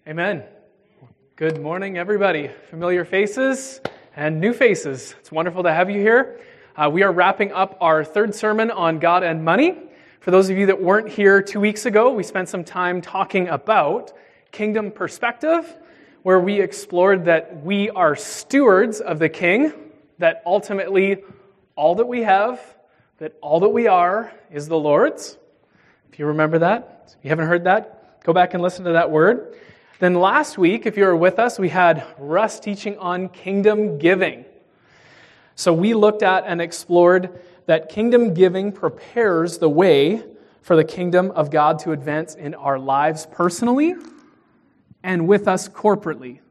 Amen. Good morning, everybody. Familiar faces and new faces. It's wonderful to have you here. We are wrapping up our third sermon on God and money. For those of you that weren't here 2 weeks ago, we spent some time talking about kingdom perspective, where we explored that we are stewards of the King, that ultimately all that we have, that all that we are is the Lord's. If you remember that, if you haven't heard that, go back and listen to that word. Then last week, if you were with us, we had Russ teaching on kingdom giving. So we looked at and explored that kingdom giving prepares the way for the kingdom of God to advance in our lives personally and with us corporately.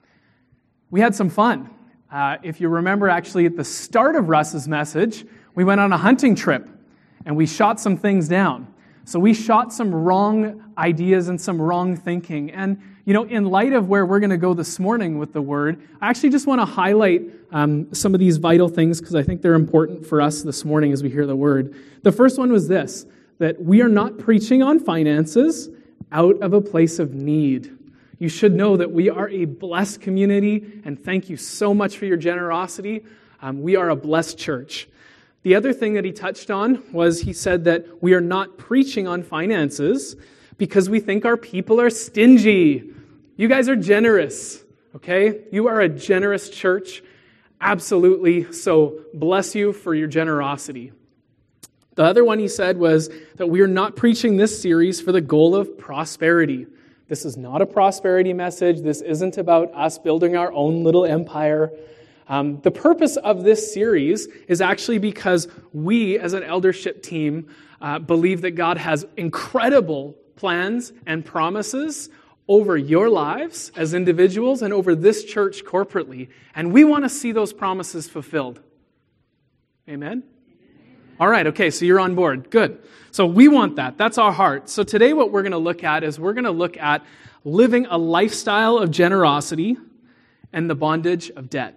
We had some fun. If you remember, actually, at the start of Russ's message, we went on a hunting trip and we shot some things down. So we shot some wrong ideas and some wrong thinking. And, you know, in light of where we're going to go this morning with the Word, I actually just want to highlight some of these vital things because I think they're important for us this morning as we hear the Word. The first one was this, that we are not preaching on finances out of a place of need. You should know that we are a blessed community, and thank you so much for your generosity. We are a blessed church. The other thing that he touched on was he said that we are not preaching on finances because we think our people are stingy. You guys are generous, okay? You are a generous church, absolutely. So bless you for your generosity. The other one he said was that we are not preaching this series for the goal of prosperity. This is not a prosperity message. This isn't about us building our own little empire. The purpose of this series is actually because we, as an eldership team, believe that God has incredible plans and promises over your lives as individuals and over this church corporately. And we want to see those promises fulfilled. Amen? All right, okay, so you're on board. Good. So we want that. That's our heart. So today what we're going to look at is we're going to look at living a lifestyle of generosity and the bondage of debt.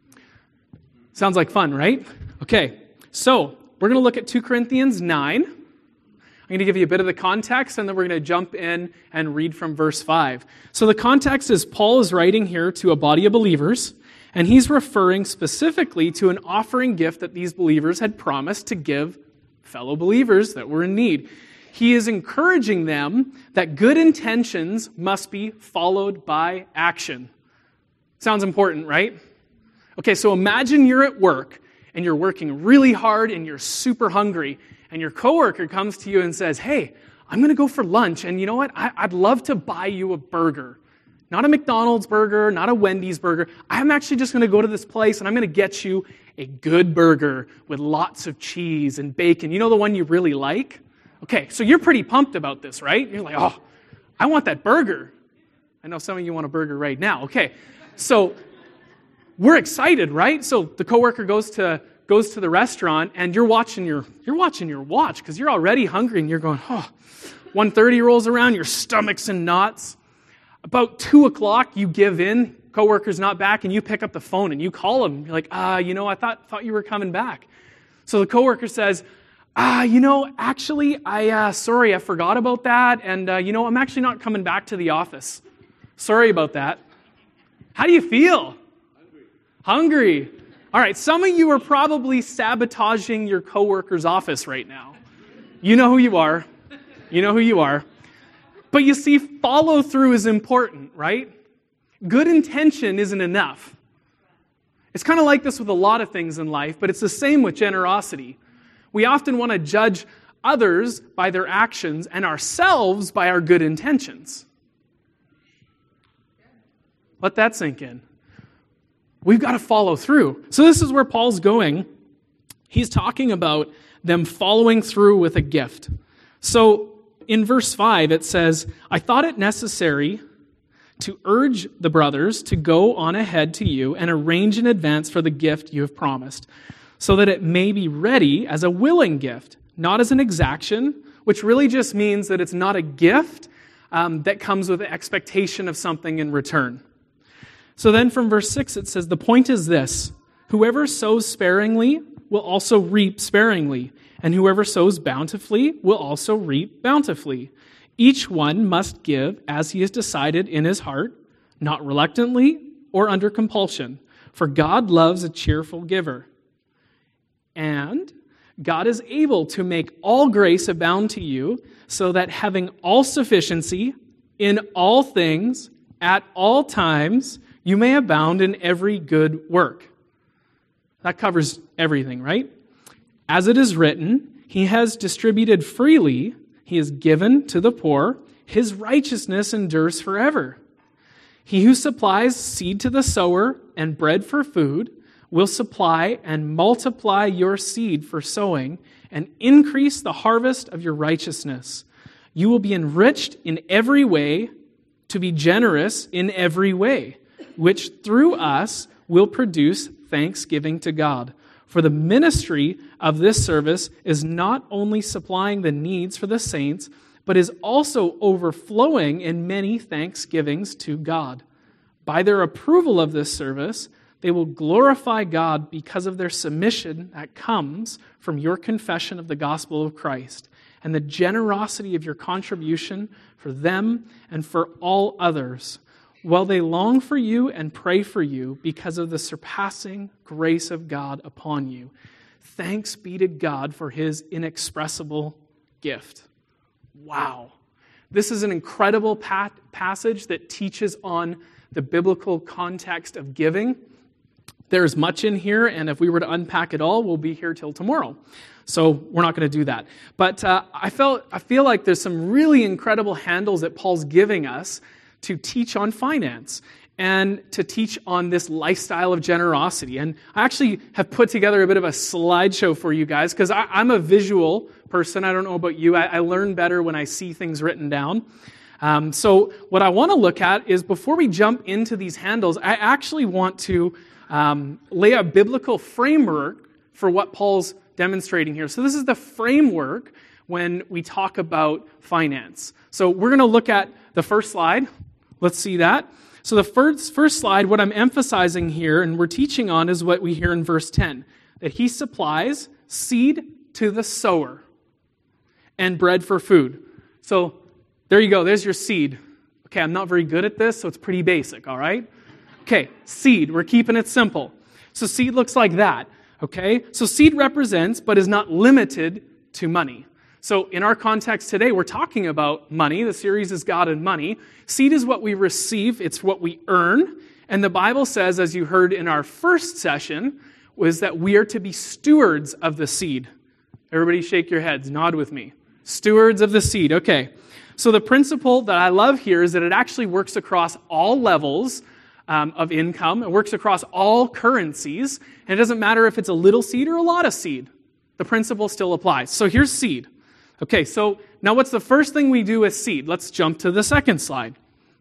Sounds like fun, right? Okay, so we're going to look at 2 Corinthians 9. I'm going to give you a bit of the context, and then we're going to jump in and read from verse 5. So the context is Paul is writing here to a body of believers, and he's referring specifically to an offering gift that these believers had promised to give fellow believers that were in need. He is encouraging them that good intentions must be followed by action. Sounds important, right? Okay, so imagine you're at work and you're working really hard and you're super hungry and your coworker comes to you and says, "Hey, I'm going to go for lunch and you know what? I'd love to buy you a burger. Not a McDonald's burger, not a Wendy's burger. I'm actually just going to go to this place and I'm going to get you a good burger with lots of cheese and bacon. You know the one you really like?" Okay, so you're pretty pumped about this, right? You're like, "Oh, I want that burger." I know some of you want a burger right now. Okay, so we're excited, right? So the coworker goes to the restaurant, and you're watching your watch because you're already hungry, and you're going, 1:30 rolls around, your stomach's in knots. About 2 o'clock, you give in. Coworker's not back, and you pick up the phone and you call him. You're like, I thought you were coming back. So the coworker says, actually, sorry, I forgot about that, and I'm actually not coming back to the office. Sorry about that. How do you feel? Hungry. All right, some of you are probably sabotaging your coworker's office right now. You know who you are. You know who you are. But you see, follow through is important, right? Good intention isn't enough. It's kind of like this with a lot of things in life, but it's the same with generosity. We often want to judge others by their actions and ourselves by our good intentions. Let that sink in. We've got to follow through. So this is where Paul's going. He's talking about them following through with a gift. So in verse 5, it says, "I thought it necessary to urge the brothers to go on ahead to you and arrange in advance for the gift you have promised, so that it may be ready as a willing gift, not as an exaction," which really just means that it's not a gift that comes with the expectation of something in return. So then from verse 6 it says, "The point is this, whoever sows sparingly will also reap sparingly, and whoever sows bountifully will also reap bountifully. Each one must give as he has decided in his heart, not reluctantly or under compulsion, for God loves a cheerful giver. And God is able to make all grace abound to you, so that having all sufficiency in all things, at all times, you may abound in every good work. That covers everything, right? As it is written, he has distributed freely, he has given to the poor, his righteousness endures forever. He who supplies seed to the sower and bread for food will supply and multiply your seed for sowing and increase the harvest of your righteousness. You will be enriched in every way to be generous in every way, which through us will produce thanksgiving to God. For the ministry of this service is not only supplying the needs for the saints, but is also overflowing in many thanksgivings to God. By their approval of this service, they will glorify God because of their submission that comes from your confession of the gospel of Christ and the generosity of your contribution for them and for all others, while they long for you and pray for you because of the surpassing grace of God upon you. Thanks be to God for his inexpressible gift. Wow. This is an incredible passage that teaches on the biblical context of giving. There's much in here, and if we were to unpack it all, we'll be here till tomorrow. So we're not going to do that. But I feel like there's some really incredible handles that Paul's giving us to teach on finance and to teach on this lifestyle of generosity. And I actually have put together a bit of a slideshow for you guys because I'm a visual person. I don't know about you. I learn better when I see things written down. So what I want to look at is before we jump into these handles, I actually want to lay a biblical framework for what Paul's demonstrating here. So this is the framework when we talk about finance. So we're going to look at the first slide. Let's see that. So the first slide, what I'm emphasizing here and we're teaching on is what we hear in verse 10, that he supplies seed to the sower and bread for food. So there you go. There's your seed. Okay, I'm not very good at this, so it's pretty basic, all right? Okay, seed. We're keeping it simple. So seed looks like that, okay? So seed represents, but is not limited to money. So in our context today, we're talking about money. The series is God and Money. Seed is what we receive. It's what we earn. And the Bible says, as you heard in our first session, was that we are to be stewards of the seed. Everybody shake your heads. Nod with me. Stewards of the seed. Okay. So the principle that I love here is that it actually works across all levels of income. It works across all currencies. And it doesn't matter if it's a little seed or a lot of seed. The principle still applies. So here's seed. Okay, so now what's the first thing we do with seed? Let's jump to the second slide.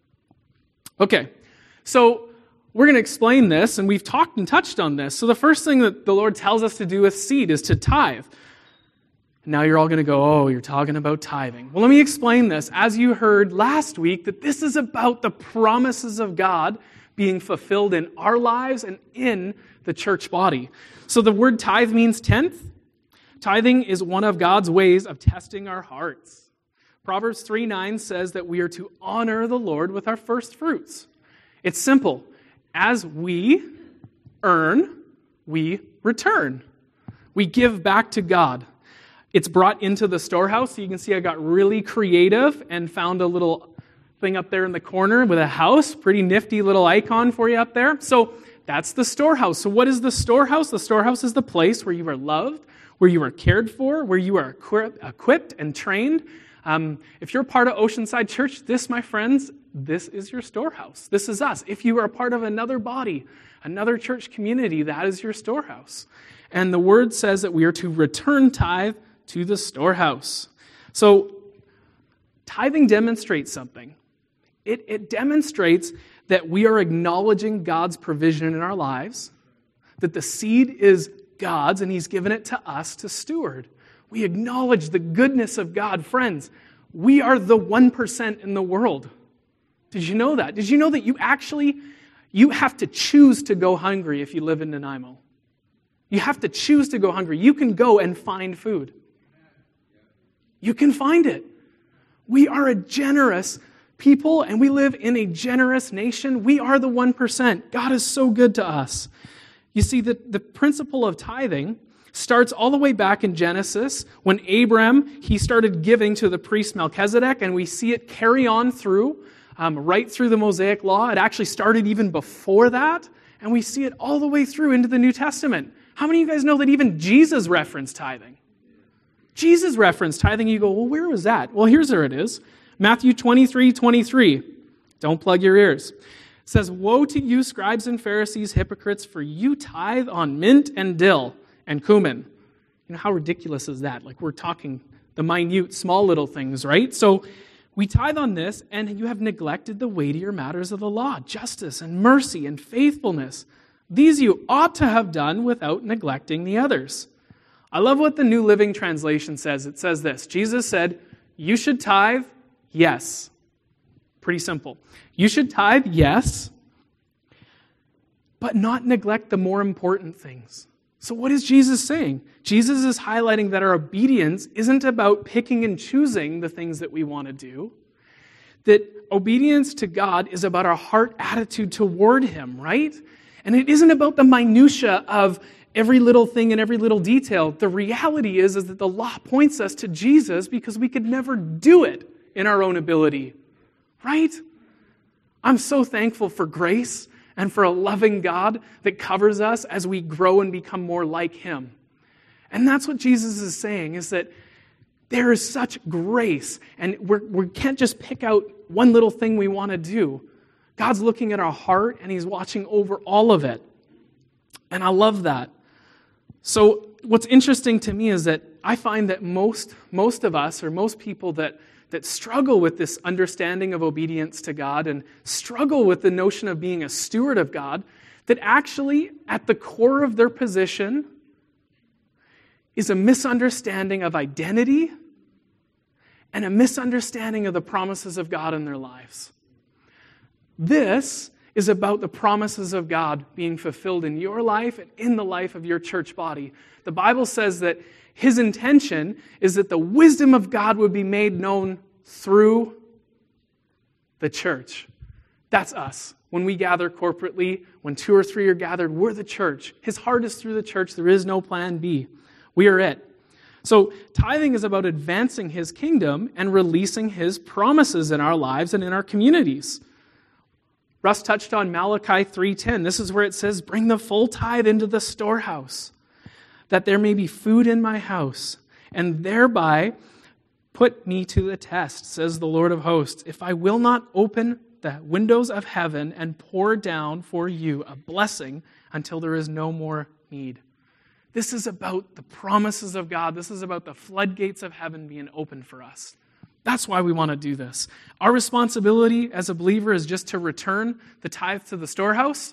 Okay, so we're going to explain this, and we've talked and touched on this. So the first thing that the Lord tells us to do with seed is to tithe. Now you're all going to go, oh, you're talking about tithing. Well, let me explain this. As you heard last week, that this is about the promises of God being fulfilled in our lives and in the church body. So the word tithe means tenth. Tithing is one of God's ways of testing our hearts. Proverbs 3:9 says that we are to honor the Lord with our first fruits. It's simple. As we earn, we return. We give back to God. It's brought into the storehouse. So you can see I got really creative and found a little thing up there in the corner with a house. Pretty nifty little icon for you up there. So that's the storehouse. So what is the storehouse? The storehouse is the place where you are loved, where you are cared for, where you are equipped and trained. If you're part of Oceanside Church, this, my friends, this is your storehouse. This is us. If you are a part of another body, another church community, that is your storehouse. And the word says that we are to return tithe to the storehouse. So tithing demonstrates something. It demonstrates that we are acknowledging God's provision in our lives, that the seed is God's, and He's given it to us to steward. We acknowledge the goodness of God. Friends, we are the 1% in the world. Did you know that? Did you know that you have to choose to go hungry if you live in Nanaimo? You have to choose to go hungry. You can go and find food. You can find it. We are a generous people, and we live in a generous nation. We are the 1%. God is so good to us. You see, the principle of tithing starts all the way back in Genesis when Abram, he started giving to the priest Melchizedek, and we see it carry on through, right through the Mosaic Law. It actually started even before that, and we see it all the way through into the New Testament. How many of you guys know that even Jesus referenced tithing? Jesus referenced tithing. You go, well, where was that? Well, here's where it is. Matthew 23:23. Don't plug your ears. It says, "Woe to you, scribes and Pharisees, hypocrites, for you tithe on mint and dill and cumin." You know, how ridiculous is that? Like, we're talking the minute, small little things, right? So we tithe on this, and you have neglected the weightier matters of the law, justice and mercy and faithfulness. These you ought to have done without neglecting the others. I love what the New Living Translation says. It says this: Jesus said, you should tithe, yes. Pretty simple. You should tithe, yes, but not neglect the more important things. So what is Jesus saying? Jesus is highlighting that our obedience isn't about picking and choosing the things that we want to do. That obedience to God is about our heart attitude toward Him, right? And it isn't about the minutia of every little thing and every little detail. The reality is that the law points us to Jesus because we could never do it in our own ability, right? I'm so thankful for grace and for a loving God that covers us as we grow and become more like Him. And that's what Jesus is saying, is that there is such grace, and we can't just pick out one little thing we want to do. God's looking at our heart, and He's watching over all of it. And I love that. So what's interesting to me is that I find that most of us, or most people that struggle with this understanding of obedience to God and struggle with the notion of being a steward of God, that actually at the core of their position is a misunderstanding of identity and a misunderstanding of the promises of God in their lives. This is about the promises of God being fulfilled in your life and in the life of your church body. The Bible says that His intention is that the wisdom of God would be made known through the church. That's us. When we gather corporately, when 2 or 3 are gathered, we're the church. His heart is through the church. There is no plan B. We are it. So tithing is about advancing His kingdom and releasing His promises in our lives and in our communities. Russ touched on Malachi 3:10. This is where it says, "Bring the full tithe into the storehouse, that there may be food in my house, and thereby put me to the test, says the Lord of hosts, if I will not open the windows of heaven and pour down for you a blessing until there is no more need." This is about the promises of God. This is about the floodgates of heaven being open for us. That's why we want to do this. Our responsibility as a believer is just to return the tithe to the storehouse.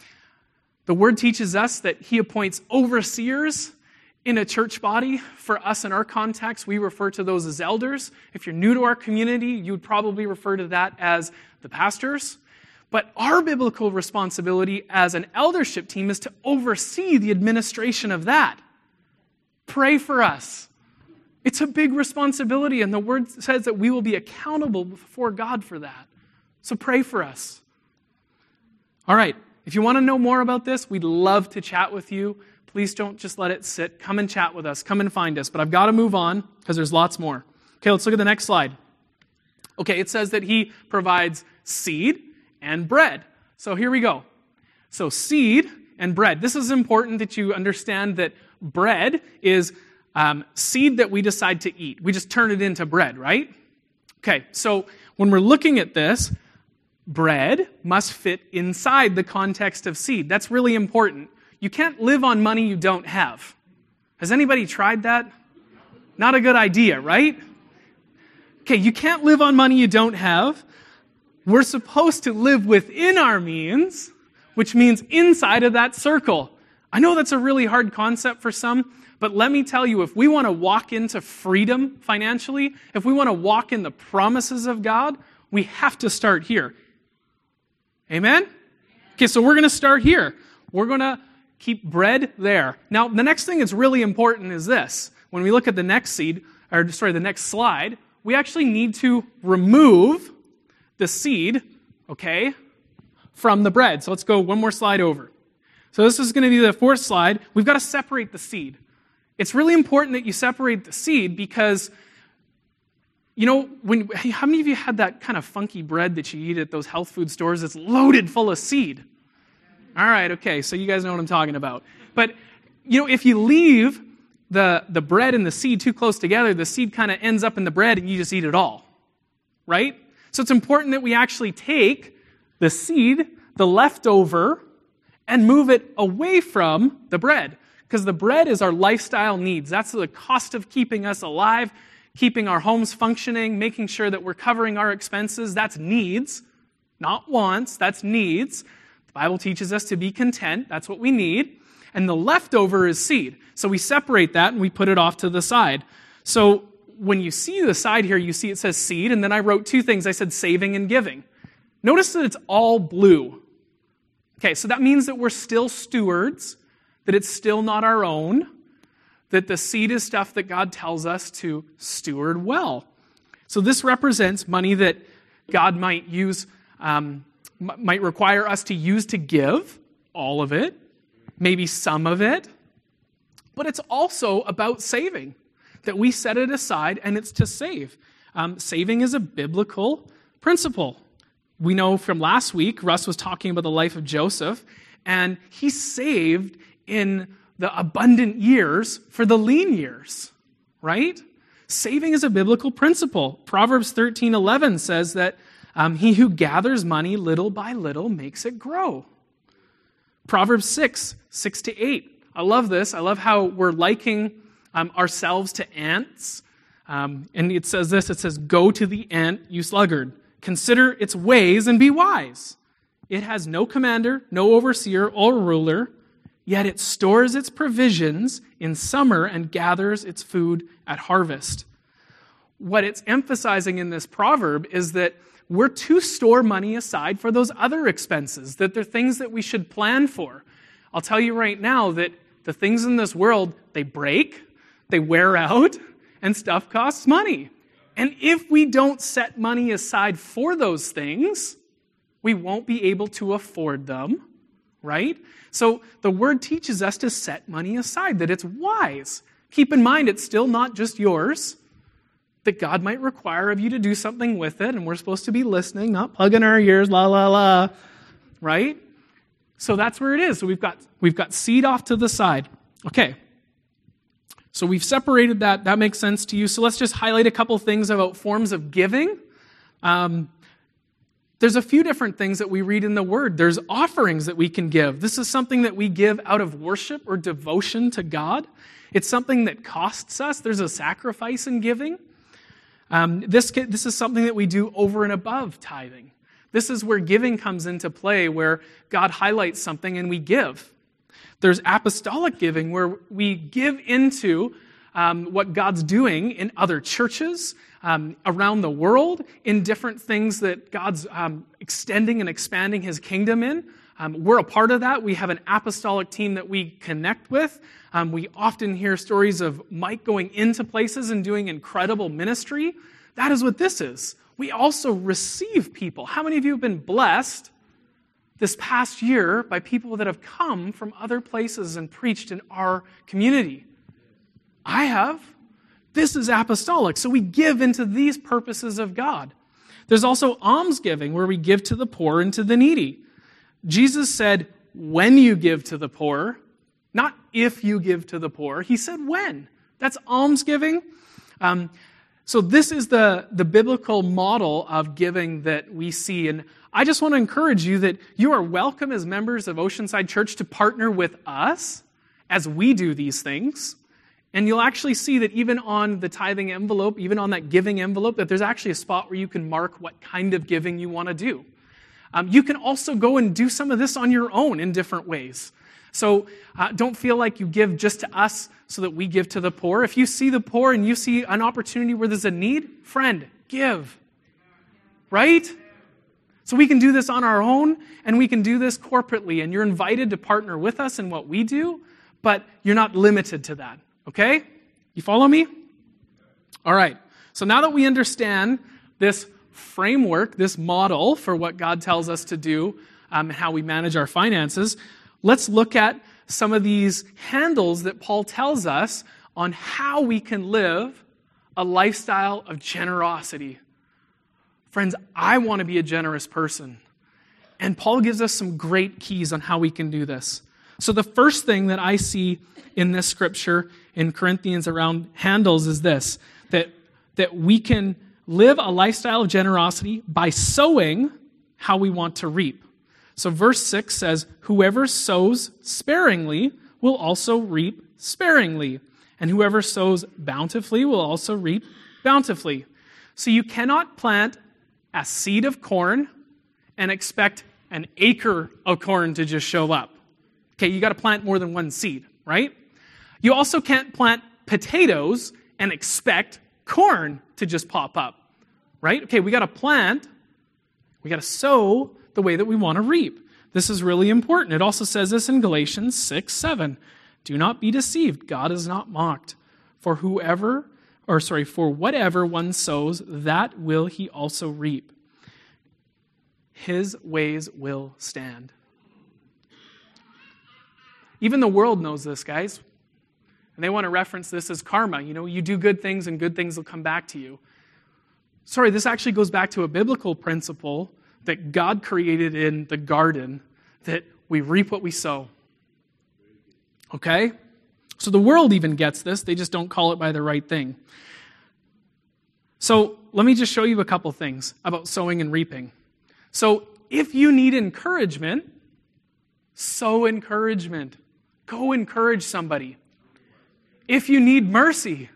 The Word teaches us that He appoints overseers in a church body. For us in our context, we refer to those as elders. If you're new to our community, you would probably refer to that as the pastors. But our biblical responsibility as an eldership team is to oversee the administration of that. Pray for us. It's a big responsibility, and the Word says that we will be accountable before God for that. So pray for us. All right, if you want to know more about this, we'd love to chat with you. Please don't just let it sit. Come and chat with us. Come and find us. But I've got to move on because there's lots more. Okay, let's look at the next slide. Okay, it says that He provides seed and bread. So here we go. So seed and bread. This is important that you understand that bread is seed that we decide to eat. We just turn it into bread, right? Okay, so when we're looking at this, bread must fit inside the context of seed. That's really important. You can't live on money you don't have. Has anybody tried that? Not a good idea, right? Okay, you can't live on money you don't have. We're supposed to live within our means, which means inside of that circle. I know that's a really hard concept for some, but let me tell you, if we want to walk into freedom financially, if we want to walk in the promises of God, we have to start here. Amen? Okay, so we're going to start here. We're going to keep bread there. Now, the next thing that's really important is this. When we look at the next the next slide, we actually need to remove the seed, okay, from the bread. So let's go one more slide over. So this is going to be the fourth slide. We've got to separate the seed. It's really important that you separate the seed because, how many of you had that kind of funky bread that you eat at those health food stores that's loaded full of seed? All right, okay, so you guys know what I'm talking about. But, if you leave the bread and the seed too close together, the seed kind of ends up in the bread and you just eat it all, right? So it's important that we actually take the seed, the leftover, and move it away from the bread. Because the bread is our lifestyle needs. That's the cost of keeping us alive, keeping our homes functioning, making sure that we're covering our expenses. That's needs, not wants. That's needs. The Bible teaches us to be content. That's what we need. And the leftover is seed. So we separate that and we put it off to the side. So when you see the side here, you see it says seed, and then I wrote two things. I said saving and giving. Notice that it's all blue. Okay, so that means that we're still stewards, that it's still not our own, that the seed is stuff that God tells us to steward well. So this represents money that God might use, might require us to use to give, all of it, maybe some of it, but it's also about saving, that we set it aside and it's to save. Saving is a biblical principle. We know from last week, Russ was talking about the life of Joseph, and he saved in the abundant years for the lean years, right? Saving is a biblical principle. Proverbs 13:11 says that he who gathers money little by little makes it grow. Proverbs 6:6-8. I love this. I love how we're liking ourselves to ants. And it says this, it says, "Go to the ant, you sluggard. Consider its ways and be wise. It has no commander, no overseer or ruler, yet it stores its provisions in summer and gathers its food at harvest." What it's emphasizing in this proverb is that we're to store money aside for those other expenses, that they're things that we should plan for. I'll tell you right now that the things in this world, they break, they wear out, and stuff costs money. And if we don't set money aside for those things, we won't be able to afford them, right? So the Word teaches us to set money aside, that it's wise. Keep in mind, it's still not just yours, that God might require of you to do something with it, and we're supposed to be listening, not plugging our ears, la, la, la, right? So that's where it is. So we've got seed off to the side. Okay. So we've separated that. That makes sense to you. So let's just highlight a couple things about forms of giving. There's a few different things that we read in the Word. There's offerings that we can give. This is something that we give out of worship or devotion to God. It's something that costs us. There's a sacrifice in giving. This is something that we do over and above tithing. This is where giving comes into play, where God highlights something and we give. There's apostolic giving, where we give into what God's doing in other churches, around the world, in different things that God's extending and expanding His kingdom in. We're a part of that. We have an apostolic team that we connect with. We often hear stories of Mike going into places and doing incredible ministry. That is what this is. We also receive people. How many of you have been blessed this past year by people that have come from other places and preached in our community? I have. This is apostolic. So we give into these purposes of God. There's also almsgiving, where we give to the poor and to the needy. Jesus said, when you give to the poor, not if you give to the poor. He said when. That's almsgiving. So this is the biblical model of giving that we see. And I just want to encourage you that you are welcome as members of Oceanside Church to partner with us as we do these things. And you'll actually see that even on the tithing envelope, even on that giving envelope, that there's actually a spot where you can mark what kind of giving you want to do. You can also go and do some of this on your own in different ways. So don't feel like you give just to us so that we give to the poor. If you see the poor and you see an opportunity where there's a need, friend, give. Right? So we can do this on our own, and we can do this corporately, and you're invited to partner with us in what we do, but you're not limited to that. Okay? You follow me? All right. So now that we understand this framework, this model for what God tells us to do, and how we manage our finances, let's look at some of these handles that Paul tells us on how we can live a lifestyle of generosity. Friends, I want to be a generous person. And Paul gives us some great keys on how we can do this. So the first thing that I see in this scripture in Corinthians around handles is this, that we can live a lifestyle of generosity by sowing how we want to reap. So verse 6 says, whoever sows sparingly will also reap sparingly, and whoever sows bountifully will also reap bountifully. So you cannot plant a seed of corn and expect an acre of corn to just show up. Okay, you got to plant more than one seed, right? You also can't plant potatoes and expect corn to just pop up, right? Okay, we got to plant, we got to sow the way that we want to reap. This is really important. It also says this in Galatians 6:7. Do not be deceived. God is not mocked. For whatever one sows, that will he also reap. His ways will stand. Even the world knows this, guys. And they want to reference this as karma. You know, you do good things and good things will come back to you. Sorry, this actually goes back to a biblical principle that God created in the garden, that we reap what we sow. Okay? So the world even gets this. They just don't call it by the right thing. So let me just show you a couple things about sowing and reaping. So if you need encouragement, sow encouragement. Go encourage somebody. If you need mercy,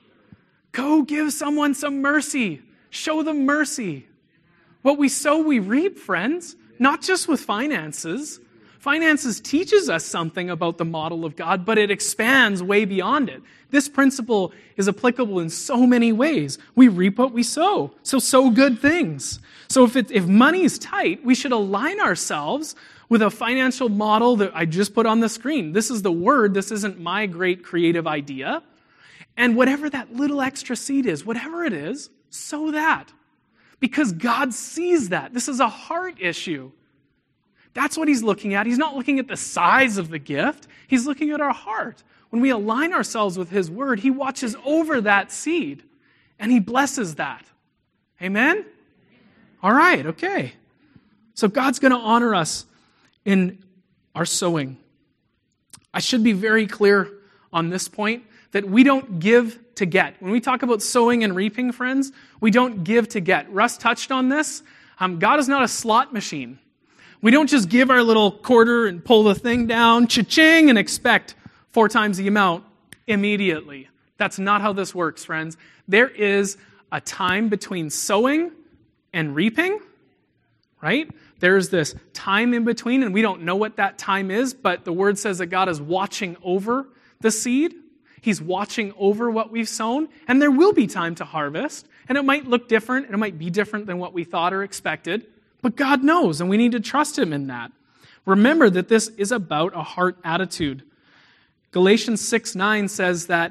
go give someone some mercy. Show them mercy. What we sow, we reap, friends. Not just with finances. Finances teaches us something about the model of God, but it expands way beyond it. This principle is applicable in so many ways. We reap what we sow. So sow good things. So if money is tight, we should align ourselves with a financial model that I just put on the screen. This is the word. This isn't my great creative idea. And whatever that little extra seed is, whatever it is, sow that. Because God sees that. This is a heart issue. That's what he's looking at. He's not looking at the size of the gift. He's looking at our heart. When we align ourselves with his word, he watches over that seed and he blesses that. Amen? All right, okay. So God's going to honor us in our sowing. I should be very clear on this point that we don't give to get. When we talk about sowing and reaping, friends, we don't give to get. Russ touched on this. God is not a slot machine. We don't just give our little quarter and pull the thing down, cha-ching, and expect 4 times the amount immediately. That's not how this works, friends. There is a time between sowing and reaping, right? There's this time in between, and we don't know what that time is, but the word says that God is watching over the seed. He's watching over what we've sown, and there will be time to harvest, and it might look different, and it might be different than what we thought or expected, but God knows, and we need to trust him in that. Remember that this is about a heart attitude. Galatians 6:9 says that,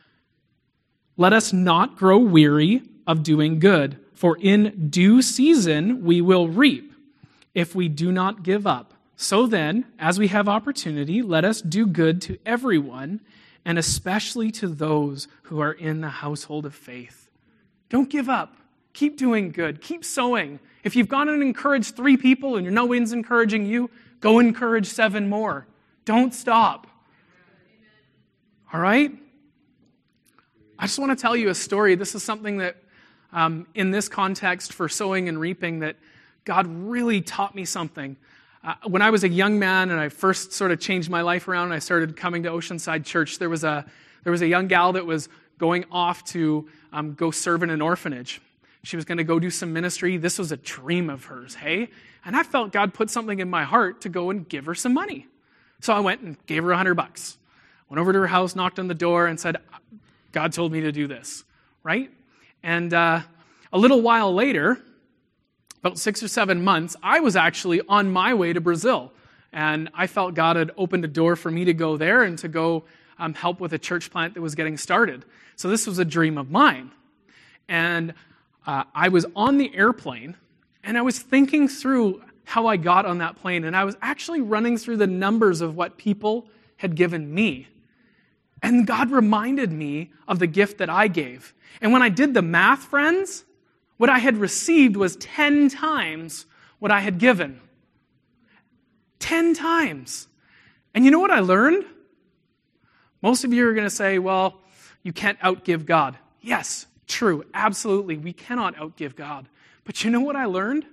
let us not grow weary of doing good, for in due season we will reap if we do not give up. So then, as we have opportunity, let us do good to everyone, and especially to those who are in the household of faith. Don't give up. Keep doing good. Keep sowing. If you've gone and encouraged 3 people and no one's encouraging you, go encourage 7 more. Don't stop. All right? I just want to tell you a story. This is something that, in this context for sowing and reaping, that God really taught me something. When I was a young man and I first sort of changed my life around and I started coming to Oceanside Church, there was a young gal that was going off to go serve in an orphanage. She was going to go do some ministry. This was a dream of hers, hey? And I felt God put something in my heart to go and give her some money. So I went and gave her $100. Went over to her house, knocked on the door, and said, God told me to do this, right? And a little while later, about 6 or 7 months, I was actually on my way to Brazil. And I felt God had opened a door for me to go there and to go help with a church plant that was getting started. So this was a dream of mine. and I was on the airplane, and I was thinking through how I got on that plane, and I was actually running through the numbers of what people had given me. And God reminded me of the gift that I gave. And when I did the math, friends, what I had received was 10 times what I had given. 10 times. And you know what I learned? Most of you are going to say, well, you can't outgive God. Yes, true, absolutely, we cannot outgive God. But you know what I learned?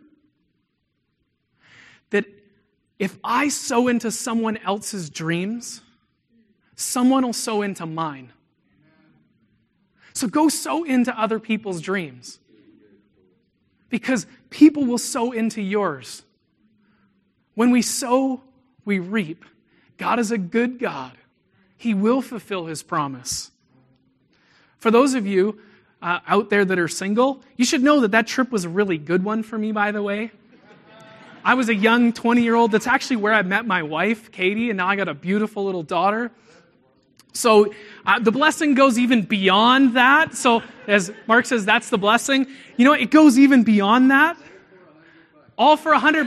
That if I sow into someone else's dreams, someone will sow into mine. So go sow into other people's dreams. Because people will sow into yours. When we sow, we reap. God is a good God. He will fulfill His promise. For those of you out there that are single, you should know that trip was a really good one for me, by the way. I was a young 20-year-old. That's actually where I met my wife, Katie, and now I got a beautiful little daughter. So the blessing goes even beyond that. So as Mark says, that's the blessing. You know, it goes even beyond that. All for $100.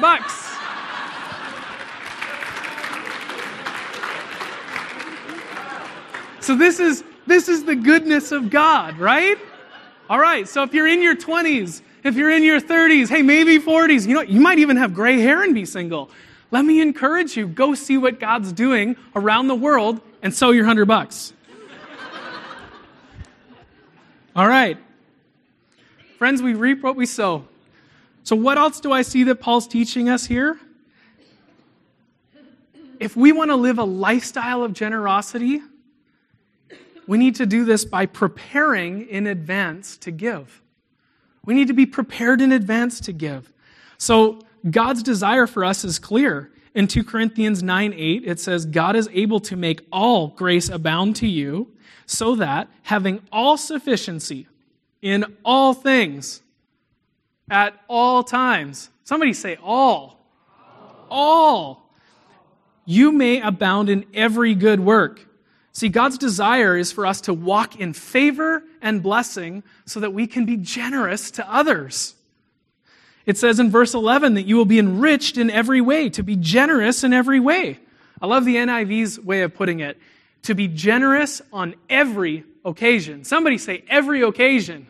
So this is the goodness of God, right? All right, so if you're in your 20s, if you're in your 30s, hey, maybe 40s, you know, you might even have gray hair and be single. Let me encourage you, go see what God's doing around the world and sow your $100. All right. Friends, we reap what we sow. So what else do I see that Paul's teaching us here? If we want to live a lifestyle of generosity, we need to do this by preparing in advance to give. We need to be prepared in advance to give. So God's desire for us is clear. In 2 Corinthians 9:8, it says, God is able to make all grace abound to you, so that, having all sufficiency in all things, at all times, somebody say all. All. You may abound in every good work. See, God's desire is for us to walk in favor and blessing so that we can be generous to others. It says in verse 11 that you will be enriched in every way, to be generous in every way. I love the NIV's way of putting it. To be generous on every occasion. Somebody say every occasion.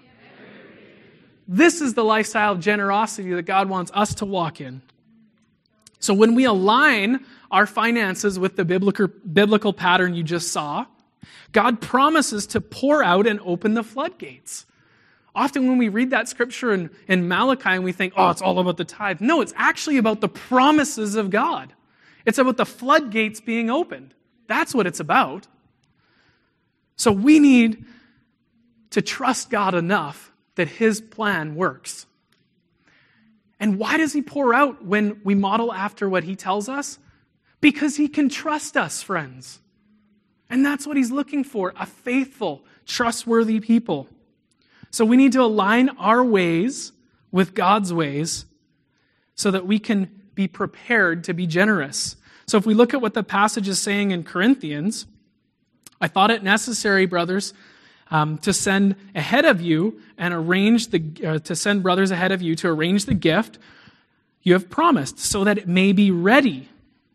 This is the lifestyle of generosity that God wants us to walk in. So when we align our finances with the biblical pattern you just saw, God promises to pour out and open the floodgates. Often when we read that scripture in Malachi and we think, oh, it's all about the tithe. No, it's actually about the promises of God. It's about the floodgates being opened. That's what it's about. So we need to trust God enough that His plan works. And why does He pour out when we model after what He tells us? Because He can trust us, friends. And that's what He's looking for, a faithful, trustworthy people. So we need to align our ways with God's ways so that we can be prepared to be generous. So if we look at what the passage is saying in Corinthians, I thought it necessary, brothers, to send ahead of you and to send brothers ahead of you to arrange the gift you have promised, so that it may be ready.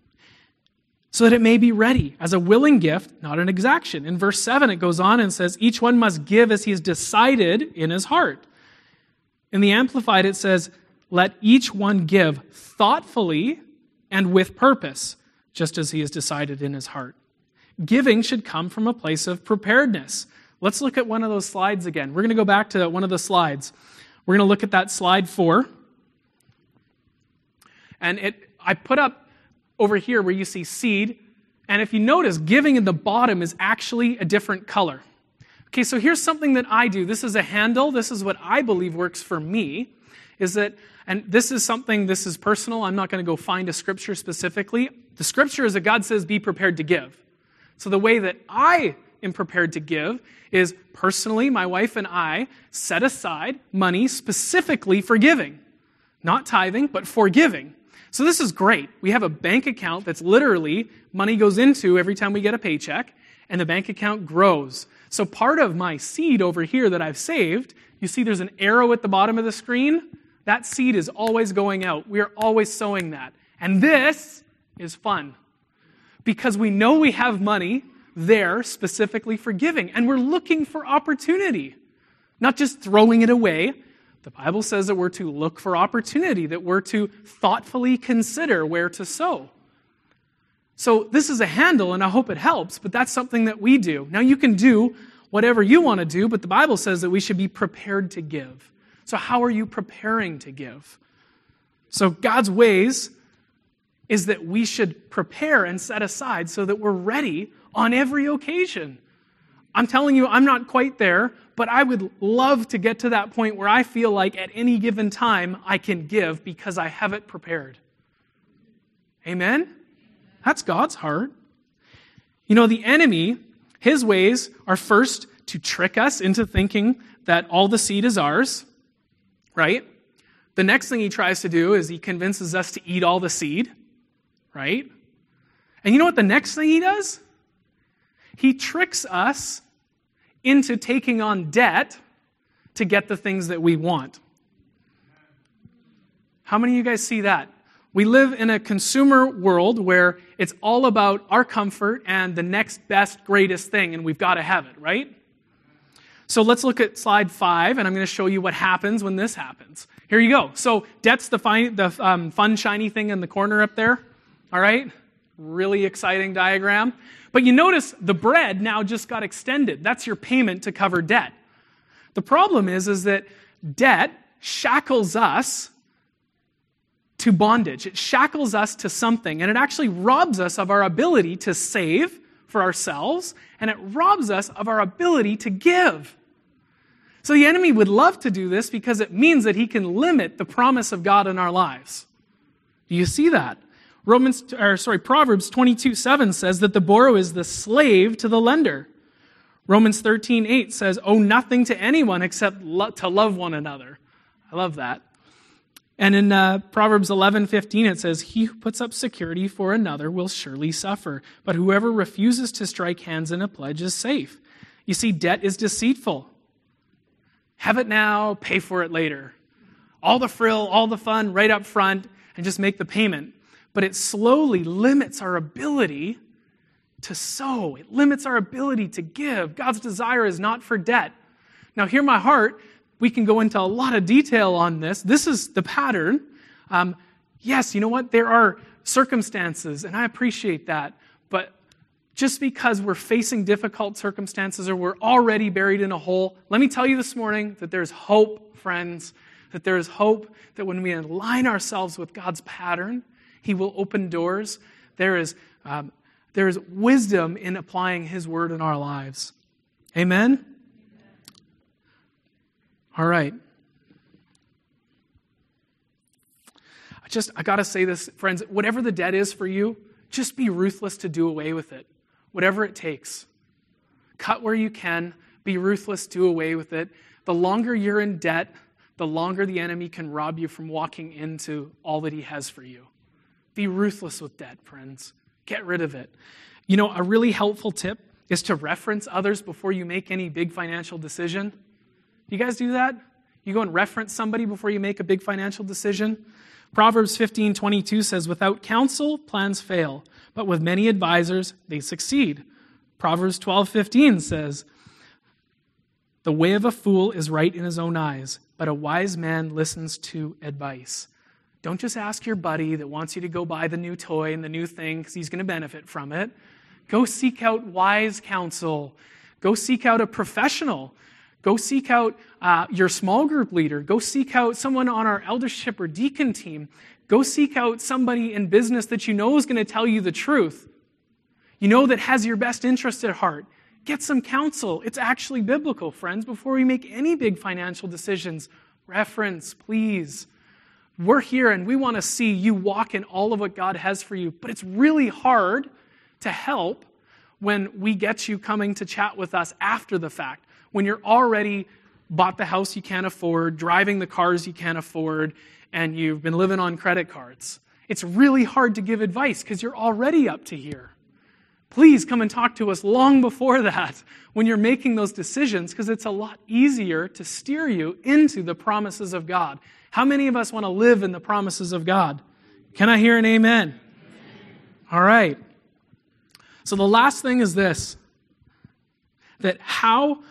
So that it may be ready as a willing gift, not an exaction. In verse 7, it goes on and says, each one must give as he has decided in his heart. In the Amplified, it says, let each one give thoughtfully and with purpose, just as he has decided in his heart. Giving should come from a place of preparedness. Let's look at one of those slides again. We're going to go back to one of the slides. We're going to look at that slide 4. And I put up over here where you see seed, and if you notice, giving in the bottom is actually a different color. Okay, so here's something that I do. This is a handle. This is what I believe works for me, is that, and this is personal. I'm not going to go find a scripture specifically. The scripture is that God says, be prepared to give. So the way that I am prepared to give is personally, my wife and I set aside money specifically for giving. Not tithing, but for giving. So this is great. We have a bank account that's literally money goes into every time we get a paycheck, and the bank account grows. So part of my seed over here that I've saved You see there's an arrow at the bottom of the screen? That seed is always going out. We are always sowing that. And this is fun because we know we have money there specifically for giving, and we're looking for opportunity, not just throwing it away. The Bible says that we're to look for opportunity, that we're to thoughtfully consider where to sow. So this is a handle, and I hope it helps, but that's something that we do. Now you can do whatever you want to do, but the Bible says that we should be prepared to give. So how are you preparing to give? So God's ways is that we should prepare and set aside so that we're ready on every occasion. I'm telling you, I'm not quite there, but I would love to get to that point where I feel like at any given time I can give because I have it prepared. Amen? That's God's heart. You know, the enemy, his ways are first to trick us into thinking that all the seed is ours, right? The next thing he tries to do is he convinces us to eat all the seed, right? And you know what the next thing he does? He tricks us into taking on debt to get the things that we want. How many of you guys see that? We live in a consumer world where it's all about our comfort and the next best, greatest thing, and we've got to have it, right? So let's look at slide 5, and I'm going to show you what happens when this happens. Here you go. So debt's the fun, shiny thing in the corner up there, all right? Really exciting diagram. But you notice the bread now just got extended. That's your payment to cover debt. The problem is that debt shackles us to bondage. It shackles us to something, and it actually robs us of our ability to save for ourselves, and it robs us of our ability to give. So the enemy would love to do this because it means that he can limit the promise of God in our lives. Do you see that? Proverbs 22:7 says that the borrower is the slave to the lender. Romans 13:8 says, owe nothing to anyone except to love one another. I love that. And in Proverbs 11:15 it says, he who puts up security for another will surely suffer, but whoever refuses to strike hands in a pledge is safe. You see, debt is deceitful. Have it now, pay for it later. All the frill, all the fun right up front, and just make the payment. But it slowly limits our ability to sow. It limits our ability to give. God's desire is not for debt. Now, hear my heart. We can go into a lot of detail on this. This is the pattern. Yes, you know what? There are circumstances, and I appreciate that. But just because we're facing difficult circumstances or we're already buried in a hole, let me tell you this morning that there's hope, friends, that there is hope that when we align ourselves with God's pattern, he will open doors. There is wisdom in applying his word in our lives. Amen? All right. I got to say this, friends. Whatever the debt is for you, just be ruthless to do away with it. Whatever it takes. Cut where you can. Be ruthless, do away with it. The longer you're in debt, the longer the enemy can rob you from walking into all that he has for you. Be ruthless with debt, friends. Get rid of it. You know, a really helpful tip is to reference others before you make any big financial decision. Do you guys do that? You go and reference somebody before you make a big financial decision? Proverbs 15:22 says, without counsel, plans fail, but with many advisors, they succeed. Proverbs 12:15 says, the way of a fool is right in his own eyes, but a wise man listens to advice. Don't just ask your buddy that wants you to go buy the new toy and the new thing because he's going to benefit from it. Go seek out wise counsel. Go seek out a professional. Go seek out your small group leader. Go seek out someone on our eldership or deacon team. Go seek out somebody in business that you know is going to tell you the truth. You know that has your best interest at heart. Get some counsel. It's actually biblical, friends. Before we make any big financial decisions, reference, please. We're here and we want to see you walk in all of what God has for you. But it's really hard to help when we get you coming to chat with us after the fact. When you're already bought the house you can't afford, driving the cars you can't afford, and you've been living on credit cards. It's really hard to give advice because you're already up to here. please come and talk to us long before that when you're making those decisions, because it's a lot easier to steer you into the promises of God. How many of us want to live in the promises of God? Can I hear an amen? All right. So the last thing is this, that how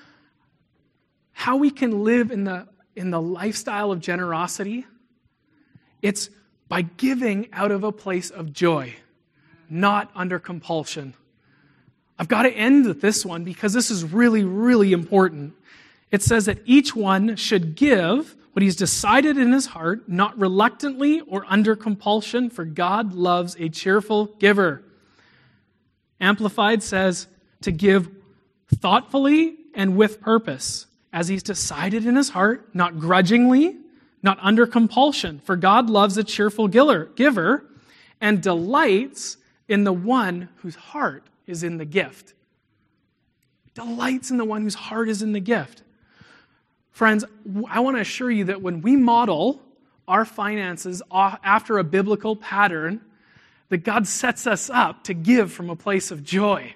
we can live in the lifestyle of generosity, it's by giving out of a place of joy, not under compulsion. I've got to end with this one because this is really, really important. It says that each one should give what he's decided in his heart, not reluctantly or under compulsion, for God loves a cheerful giver. Amplified says to give thoughtfully and with purpose, as he's decided in his heart, not grudgingly, not under compulsion, for God loves a cheerful giver and delights in the one whose heart is in the gift. Delights in the one whose heart is in the gift. Friends, I want to assure you that when we model our finances after a biblical pattern, that God sets us up to give from a place of joy.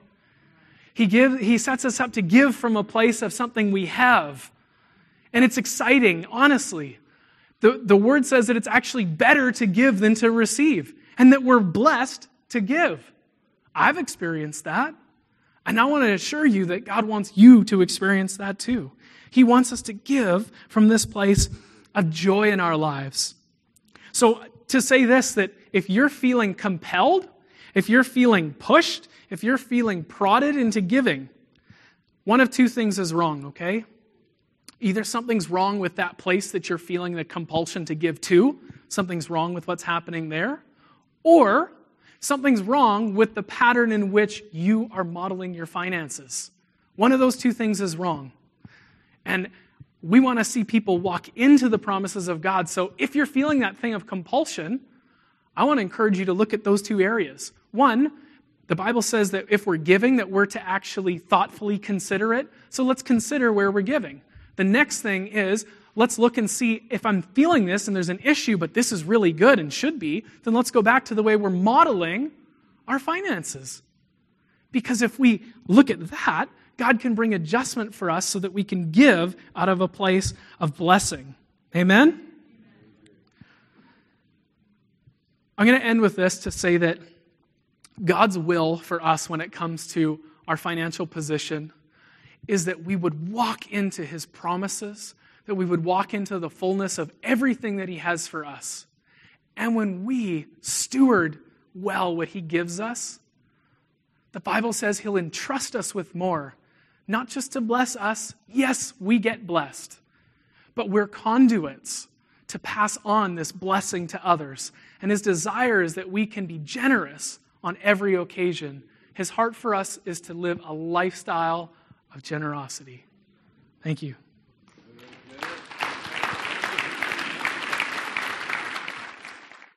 He sets us up to give from a place of something we have. And it's exciting, honestly. The word says that it's actually better to give than to receive, and that we're blessed to give. I've experienced that. And I want to assure you that God wants you to experience that too. He wants us to give from this place of joy in our lives. So to say this, that if you're feeling compelled, if you're feeling pushed, if you're feeling prodded into giving, one of two things is wrong, okay? Either something's wrong with that place that you're feeling the compulsion to give to, something's wrong with what's happening there, or something's wrong with the pattern in which you are modeling your finances. One of those two things is wrong. And we want to see people walk into the promises of God. So if you're feeling that thing of compulsion, I want to encourage you to look at those two areas. One, the Bible says that if we're giving, that we're to actually thoughtfully consider it. So let's consider where we're giving. The next thing is, let's look and see if I'm feeling this and there's an issue, but this is really good and should be, then let's go back to the way we're modeling our finances. Because if we look at that, God can bring adjustment for us so that we can give out of a place of blessing. Amen? I'm going to end with this to say that God's will for us when it comes to our financial position is that we would walk into His promises, that we would walk into the fullness of everything that He has for us. And when we steward well what He gives us, the Bible says He'll entrust us with more, not just to bless us. Yes, we get blessed, but we're conduits to pass on this blessing to others. And His desire is that we can be generous on every occasion. His heart for us is to live a lifestyle of generosity. Thank you.